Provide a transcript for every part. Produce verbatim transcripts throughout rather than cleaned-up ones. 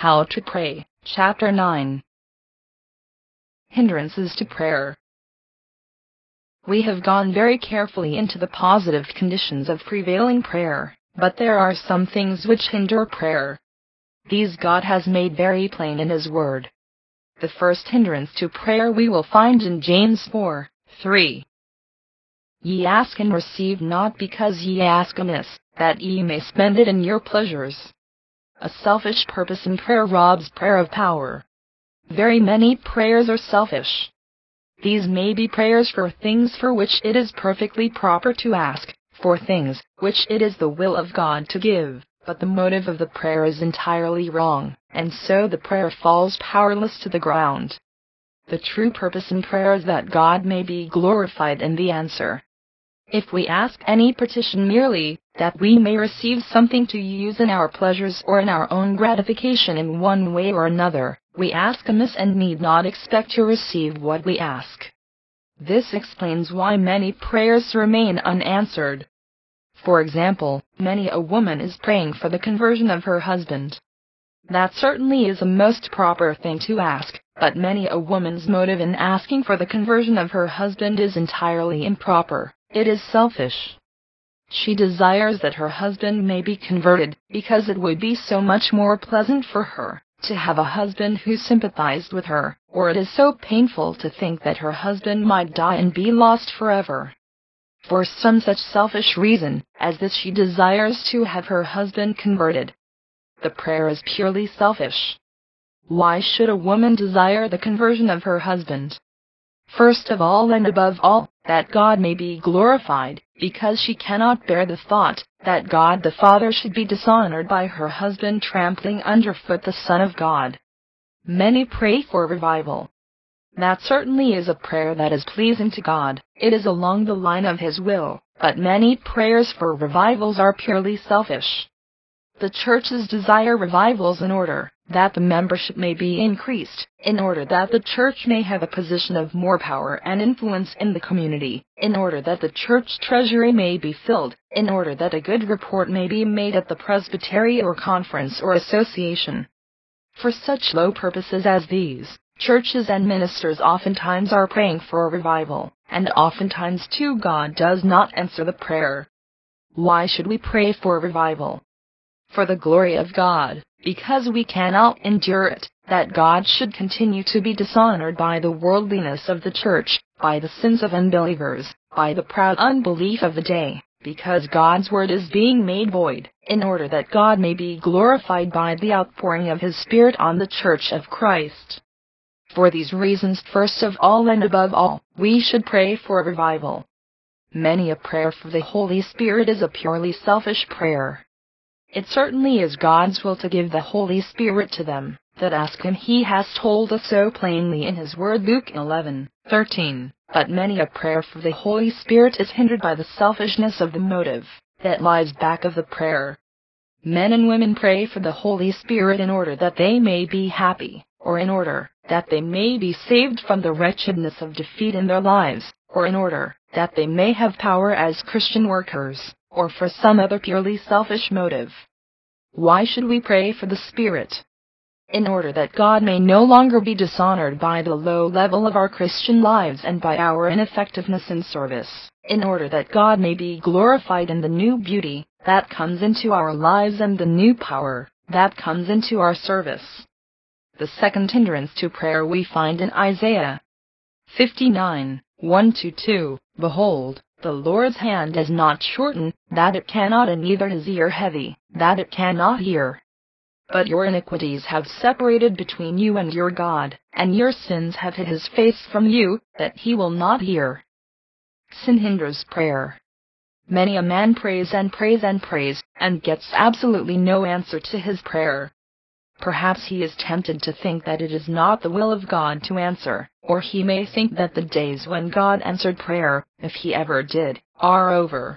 How to Pray, Chapter nine. Hindrances to Prayer. We have gone very carefully into the positive conditions of prevailing prayer, but there are some things which hinder prayer. These God has made very plain in His Word. The first hindrance to prayer we will find in James four three. Ye ask and receive not because ye ask amiss, that ye may spend it in your pleasures. A selfish purpose in prayer robs prayer of power. Very many prayers are selfish. These may be prayers for things for which it is perfectly proper to ask, for things which it is the will of God to give, but the motive of the prayer is entirely wrong, and so the prayer falls powerless to the ground. The true purpose in prayer is that God may be glorified in the answer. If we ask any petition merely that we may receive something to use in our pleasures or in our own gratification in one way or another, we ask amiss and need not expect to receive what we ask. This explains why many prayers remain unanswered. For example, many a woman is praying for the conversion of her husband. That certainly is a most proper thing to ask, but many a woman's motive in asking for the conversion of her husband is entirely improper. It is selfish. She desires that her husband may be converted, because it would be so much more pleasant for her to have a husband who sympathized with her, or it is so painful to think that her husband might die and be lost forever. For some such selfish reason as this she desires to have her husband converted. The prayer is purely selfish. Why should a woman desire the conversion of her husband? First of all and above all, that God may be glorified, because she cannot bear the thought that God the Father should be dishonored by her husband trampling underfoot the Son of God. Many pray for revival. That certainly is a prayer that is pleasing to God. It is along the line of His will, but many prayers for revivals are purely selfish. The churches desire revivals in order that the membership may be increased, in order that the church may have a position of more power and influence in the community, in order that the church treasury may be filled, in order that a good report may be made at the presbytery or conference or association. For such low purposes as these, churches and ministers oftentimes are praying for a revival, and oftentimes too God does not answer the prayer. Why should we pray for a revival? For the glory of God, because we cannot endure it, that God should continue to be dishonored by the worldliness of the church, by the sins of unbelievers, by the proud unbelief of the day, because God's word is being made void, in order that God may be glorified by the outpouring of His Spirit on the church of Christ. For these reasons, first of all and above all, we should pray for a revival. Many a prayer for the Holy Spirit is a purely selfish prayer. It certainly is God's will to give the Holy Spirit to them that ask Him. He has told us so plainly in His Word, Luke eleven thirteen. But many a prayer for the Holy Spirit is hindered by the selfishness of the motive that lies back of the prayer. Men and women pray for the Holy Spirit in order that they may be happy, or in order that they may be saved from the wretchedness of defeat in their lives, or in order that they may have power as Christian workers, or for some other purely selfish motive. Why should we pray for the Spirit? In order that God may no longer be dishonored by the low level of our Christian lives and by our ineffectiveness in service, in order that God may be glorified in the new beauty that comes into our lives and the new power that comes into our service. The second hindrance to prayer we find in Isaiah fifty-nine one to two. Behold, the Lord's hand is not shortened, that it cannot, and neither His ear heavy, that it cannot hear. But your iniquities have separated between you and your God, and your sins have hid His face from you, that He will not hear. Sin hinders prayer. Many a man prays and prays and prays, and gets absolutely no answer to his prayer. Perhaps he is tempted to think that it is not the will of God to answer, or he may think that the days when God answered prayer, if He ever did, are over.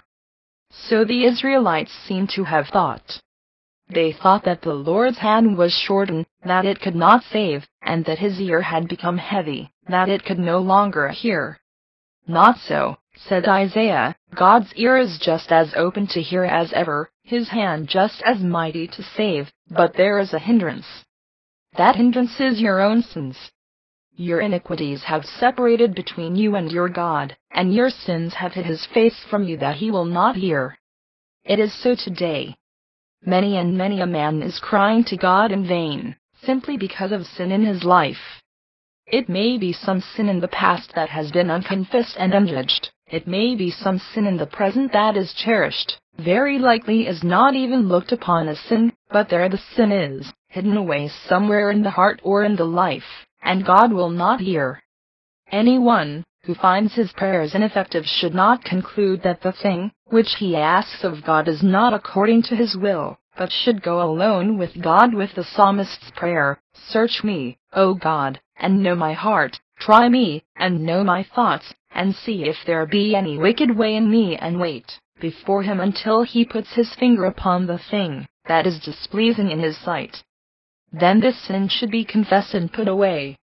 So the Israelites seem to have thought. They thought that the Lord's hand was shortened, that it could not save, and that His ear had become heavy, that it could no longer hear. Not so, said Isaiah. God's ear is just as open to hear as ever, His hand just as mighty to save, but there is a hindrance. That hindrance is your own sins. Your iniquities have separated between you and your God, and your sins have hid his face from you that he will not hear. It is so today. Many and many a man is crying to God in vain, simply because of sin in his life. It may be some sin in the past that has been unconfessed and unjudged. It may be some sin in the present that is cherished, very likely is not even looked upon as sin, but there the sin is, hidden away somewhere in the heart or in the life, and God will not hear. Anyone who finds his prayers ineffective should not conclude that the thing which he asks of God is not according to his will, but should go alone with God with the psalmist's prayer, "Search me, O God, and know my heart, try me, and know my thoughts, and see if there be any wicked way in me, and wait before him until he puts his finger upon the thing that is displeasing in his sight." Then this sin should be confessed and put away.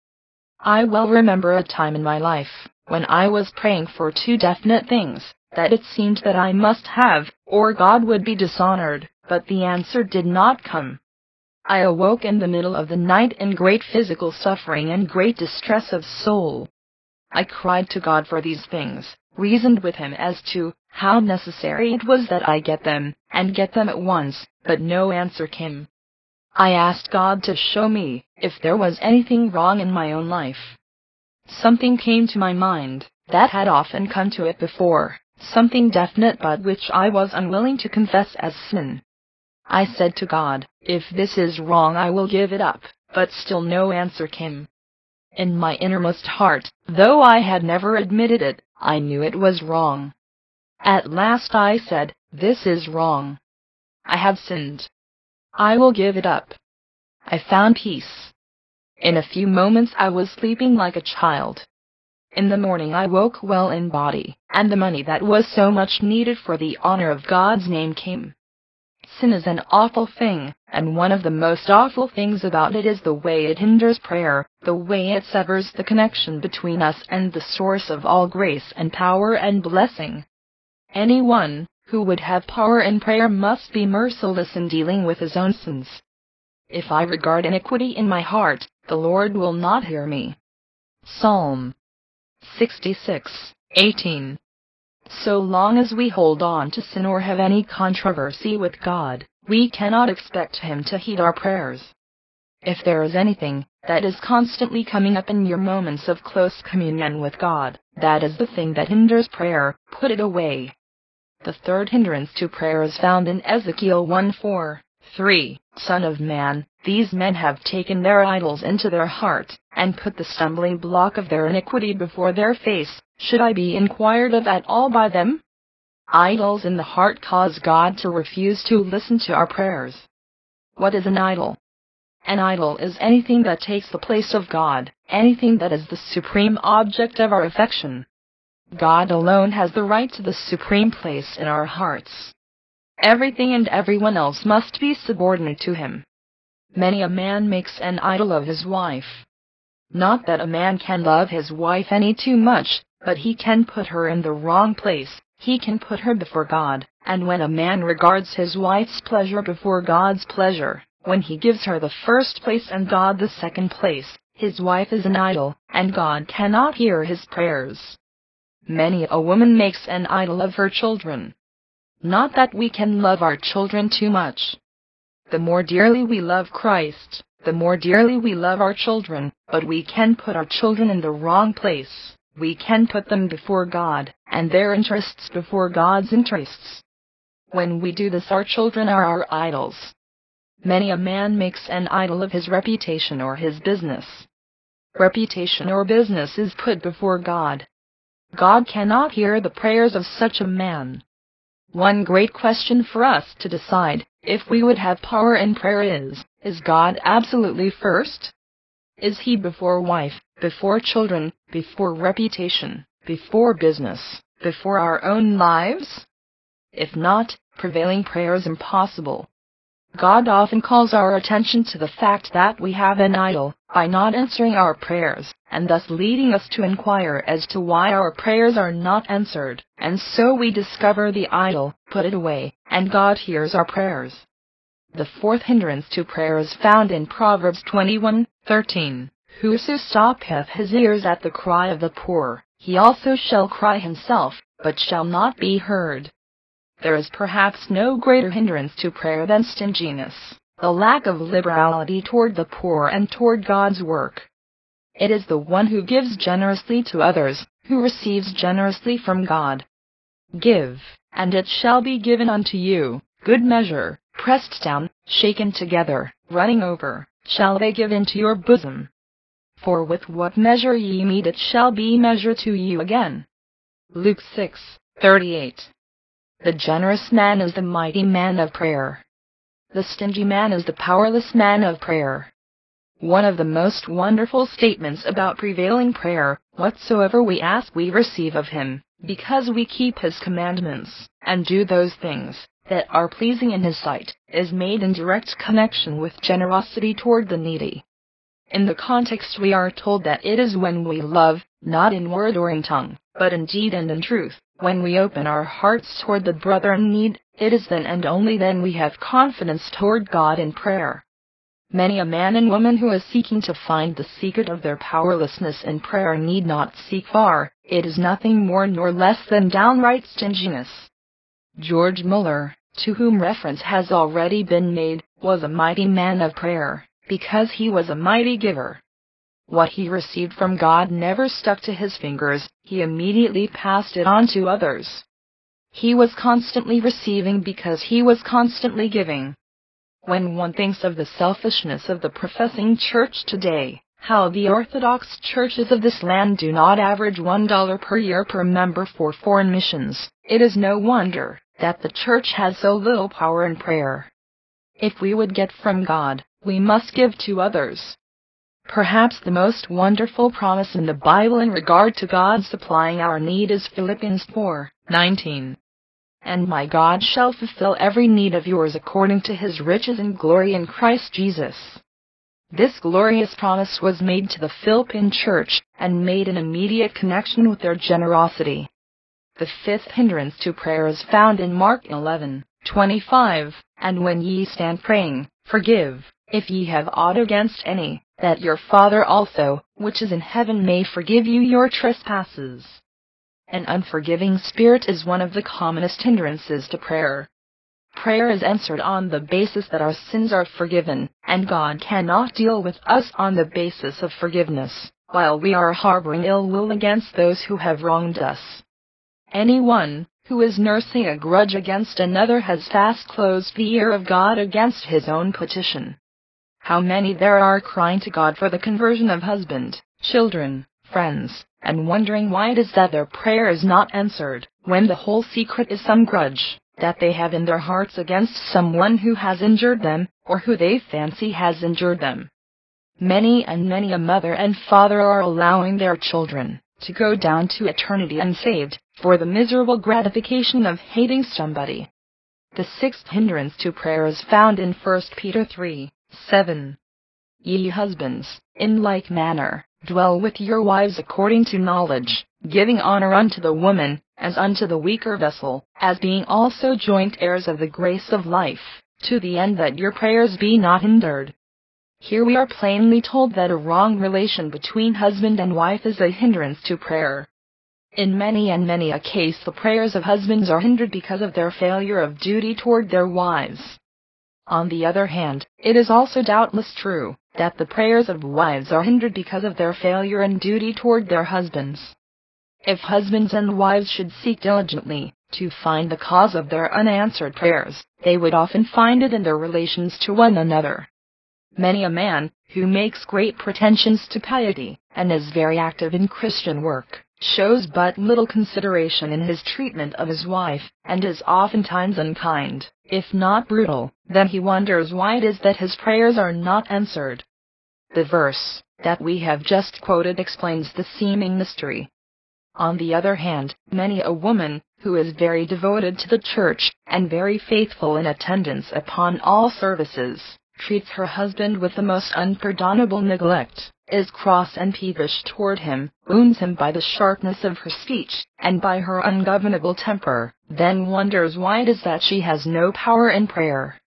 I well remember a time in my life when I was praying for two definite things that it seemed that I must have, or God would be dishonored, but the answer did not come. I awoke in the middle of the night in great physical suffering and great distress of soul. I cried to God for these things, reasoned with him as to how necessary it was that I get them, and get them at once, but no answer came. I asked God to show me if there was anything wrong in my own life. Something came to my mind that had often come to it before, something definite but which I was unwilling to confess as sin. I said to God, "If this is wrong I will give it up," but still no answer came. In my innermost heart, though I had never admitted it, I knew it was wrong. At last I said, "This is wrong. I have sinned. I will give it up." I found peace. In a few moments I was sleeping like a child. In the morning I woke well in body, and the money that was so much needed for the honor of God's name came. Sin is an awful thing, and one of the most awful things about it is the way it hinders prayer, the way it severs the connection between us and the source of all grace and power and blessing. Anyone who would have power in prayer must be merciless in dealing with his own sins. If I regard iniquity in my heart, the Lord will not hear me. Psalm sixty-six, eighteen. So long as we hold on to sin or have any controversy with God, we cannot expect him to heed our prayers. If there is anything that is constantly coming up in your moments of close communion with God, that is the thing that hinders prayer, put it away. The third hindrance to prayer is found in Ezekiel one four, three. Son of man, these men have taken their idols into their heart, and put the stumbling block of their iniquity before their face. Should I be inquired of at all by them? Idols in the heart cause God to refuse to listen to our prayers. What is an idol? An idol is anything that takes the place of God, anything that is the supreme object of our affection. God alone has the right to the supreme place in our hearts. Everything and everyone else must be subordinate to him. Many a man makes an idol of his wife. Not that a man can love his wife any too much, but he can put her in the wrong place. He can put her before God, and when a man regards his wife's pleasure before God's pleasure, when he gives her the first place and God the second place, his wife is an idol, and God cannot hear his prayers. Many a woman makes an idol of her children. Not that we can love our children too much. The more dearly we love Christ, the more dearly we love our children, but we can put our children in the wrong place. We can put them before God, and their interests before God's interests. When we do this, our children are our idols. Many a man makes an idol of his reputation or his business. Reputation or business is put before God. God cannot hear the prayers of such a man. One great question for us to decide if we would have power in prayer is, is God absolutely first? Is he before wife, before children, before reputation, before business, before our own lives? If not, prevailing prayer is impossible. God often calls our attention to the fact that we have an idol by not answering our prayers, and thus leading us to inquire as to why our prayers are not answered, and so we discover the idol, put it away, and God hears our prayers. The fourth hindrance to prayer is found in Proverbs twenty-one thirteen. Whoso stoppeth his ears at the cry of the poor, he also shall cry himself, but shall not be heard. There is perhaps no greater hindrance to prayer than stinginess, the lack of liberality toward the poor and toward God's work. It is the one who gives generously to others, who receives generously from God. Give, and it shall be given unto you, good measure, pressed down, shaken together, running over, shall they give into your bosom. For with what measure ye mete it shall be measured to you again. Luke six thirty-eight. The generous man is the mighty man of prayer. The stingy man is the powerless man of prayer. One of the most wonderful statements about prevailing prayer, whatsoever we ask we receive of him, because we keep his commandments, and do those things that are pleasing in his sight, is made in direct connection with generosity toward the needy. In the context we are told that it is when we love, not in word or in tongue, but in deed and in truth, when we open our hearts toward the brother in need, it is then and only then we have confidence toward God in prayer. Many a man and woman who is seeking to find the secret of their powerlessness in prayer need not seek far. It is nothing more nor less than downright stinginess. George Muller, to whom reference has already been made, was a mighty man of prayer, because he was a mighty giver. What he received from God never stuck to his fingers, he immediately passed it on to others. He was constantly receiving because he was constantly giving. When one thinks of the selfishness of the professing church today, how the Orthodox churches of this land do not average one dollar per year per member for foreign missions, it is no wonder that the church has so little power in prayer. If we would get from God, we must give to others. Perhaps the most wonderful promise in the Bible in regard to God supplying our need is Philippians four nineteen. And my God shall fulfill every need of yours according to his riches and glory in Christ Jesus. This glorious promise was made to the Philippian church, and made in immediate connection with their generosity. The fifth hindrance to prayer is found in Mark eleven twenty-five, and when ye stand praying, forgive, if ye have aught against any, that your Father also, which is in heaven, may forgive you your trespasses. An unforgiving spirit is one of the commonest hindrances to prayer. Prayer is answered on the basis that our sins are forgiven, and God cannot deal with us on the basis of forgiveness, while we are harboring ill will against those who have wronged us. Anyone who is nursing a grudge against another has fast closed the ear of God against his own petition. How many there are crying to God for the conversion of husband, children, friends, and wondering why it is that their prayer is not answered, when the whole secret is some grudge that they have in their hearts against someone who has injured them, or who they fancy has injured them. Many and many a mother and father are allowing their children to go down to eternity unsaved, for the miserable gratification of hating somebody. The sixth hindrance to prayer is found in First Peter three seven. Ye husbands, in like manner, dwell with your wives according to knowledge, giving honor unto the woman, as unto the weaker vessel, as being also joint heirs of the grace of life, to the end that your prayers be not hindered. Here we are plainly told that a wrong relation between husband and wife is a hindrance to prayer. In many and many a case the prayers of husbands are hindered because of their failure of duty toward their wives. On the other hand, it is also doubtless true that the prayers of wives are hindered because of their failure in duty toward their husbands. If husbands and wives should seek diligently to find the cause of their unanswered prayers, they would often find it in their relations to one another. Many a man who makes great pretensions to piety, and is very active in Christian work, shows but little consideration in his treatment of his wife, and is oftentimes unkind, if not brutal. Then he wonders why it is that his prayers are not answered. The verse that we have just quoted explains the seeming mystery. On the other hand, many a woman who is very devoted to the church, and very faithful in attendance upon all services, treats her husband with the most unpardonable neglect, is cross and peevish toward him, wounds him by the sharpness of her speech, and by her ungovernable temper, then wonders why it is that she has no power in prayer.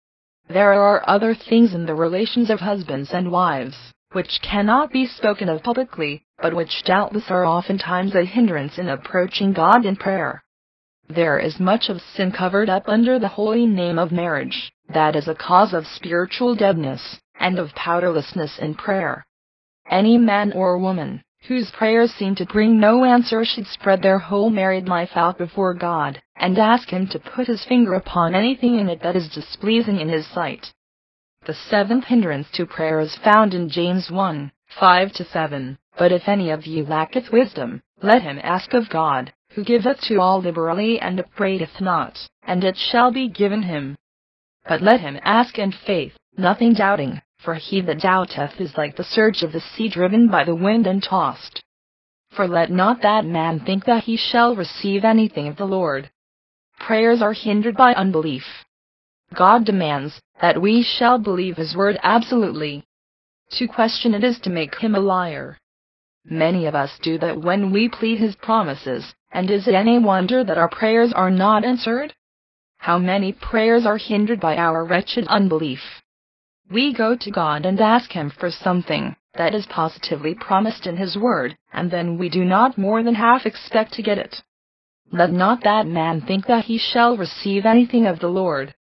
There are other things in the relations of husbands and wives, which cannot be spoken of publicly, but which doubtless are oftentimes a hindrance in approaching God in prayer. There is much of sin covered up under the holy name of marriage, that is a cause of spiritual deadness, and of powerlessness in prayer. Any man or woman, whose prayers seem to bring no answer, should spread their whole married life out before God, and ask Him to put His finger upon anything in it that is displeasing in His sight. The seventh hindrance to prayer is found in James one, five to seven. But if any of you lacketh wisdom, let him ask of God, who giveth to all liberally and upbraideth not, and it shall be given him. But let him ask in faith, nothing doubting, for he that doubteth is like the surge of the sea driven by the wind and tossed. For let not that man think that he shall receive anything of the Lord. Prayers are hindered by unbelief. God demands that we shall believe His word absolutely. To question it is to make Him a liar. Many of us do that when we plead His promises, and is it any wonder that our prayers are not answered? How many prayers are hindered by our wretched unbelief? We go to God and ask Him for something that is positively promised in His word, and then we do not more than half expect to get it. Let not that man think that he shall receive anything of the Lord.